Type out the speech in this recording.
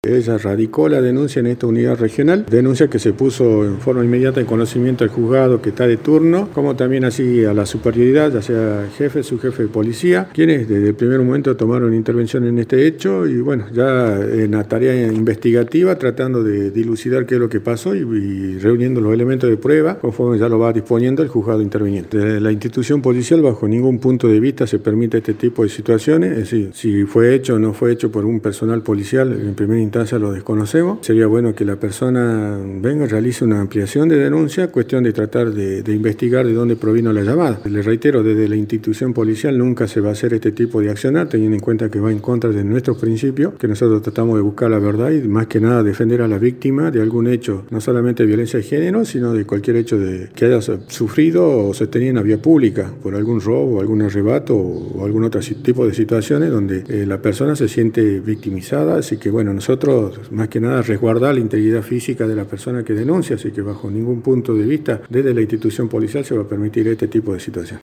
Ella radicó la denuncia en esta unidad regional, denuncia que se puso en forma inmediata en conocimiento del juzgado que está de turno, como también así a la superioridad, ya sea jefe, subjefe de policía, quienes desde el primer momento tomaron intervención en este hecho y bueno, ya en la tarea investigativa tratando de dilucidar qué es lo que pasó y reuniendo los elementos de prueba conforme ya lo va disponiendo el juzgado interviniente. Desde la institución policial bajo ningún punto de vista se permite este tipo de situaciones, es decir, si fue hecho o no fue hecho por un personal policial en primera instancia lo desconocemos. Sería bueno que la persona venga, realice una ampliación de denuncia, cuestión de tratar de investigar de dónde provino la llamada. Le reitero, desde la institución policial nunca se va a hacer este tipo de accionar, teniendo en cuenta que va en contra de nuestros principios, que nosotros tratamos de buscar la verdad y más que nada defender a la víctima de algún hecho, no solamente de violencia de género, sino de cualquier hecho que haya sufrido o sostenido en la vía pública, por algún robo, algún arrebato o algún otro tipo de situaciones donde la persona se siente victimizada. Así que bueno, nosotros más que nada resguardar la integridad física de la persona que denuncia, así que bajo ningún punto de vista desde la institución policial se va a permitir este tipo de situación.